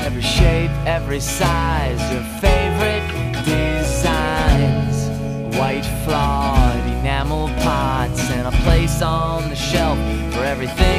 every shape, every size, your favorite designs. White flawed enamel pots and a place on the shelf for everything